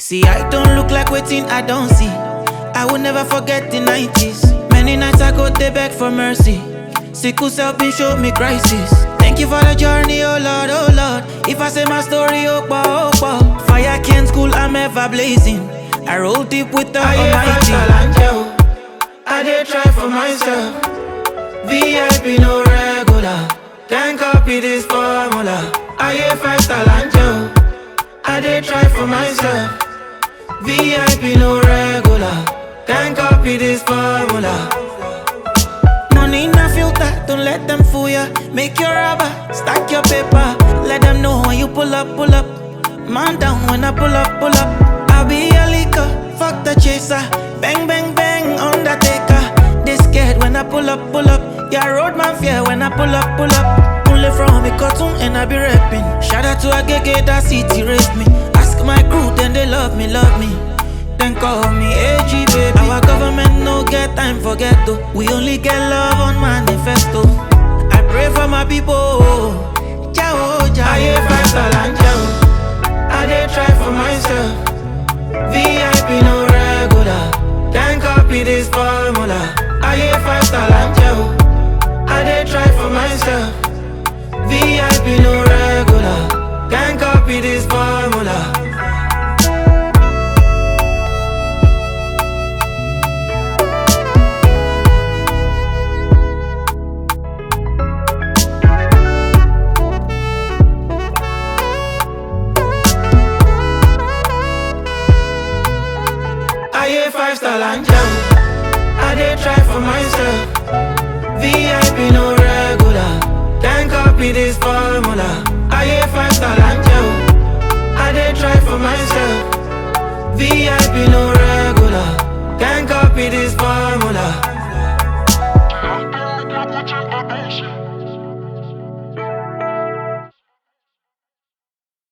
See, I don't look like waiting, I don't see. I will never forget the 90s. Many nights I go there beg for mercy. Sickle self been show me crisis. Thank you for the journey, oh Lord, oh Lord. If I say my story, oh bah. Fire can't school, I'm ever blazing. I roll deep with the Almighty. I did try for myself. VIP no regular. Can't copy this formula. I hear 5-star angel. I did try for myself. VIP no regular. Can't copy this formula. Money in a filter, don't let them fool ya. Make your rubber, stack your paper. Let them know when you pull up. Man down when I pull up. I'll be a leaker, fuck the chaser. Bang, undertaker. They scared when I pull up. Yeah, road man fear when I pull up. Only from me cartoon and I be rapping. Shout out to Agege, that city raised me. Ask my crew, then they love me. Then call me AG baby. Our government no get time for ghetto. We only get love on manifesto. I pray for my people. Jao. I hear 5-star angel. I did try for myself. VIP no regular. Can't copy this formula. I hear 5-star angel. I did try for myself. VIP no regular. Can't copy this formula. I hear 5-star angel. I did try for myself. VIP no regular. Can't copy this formula. I hear 5-star angel. I did try for myself. VIP no regular. Can't copy this formula.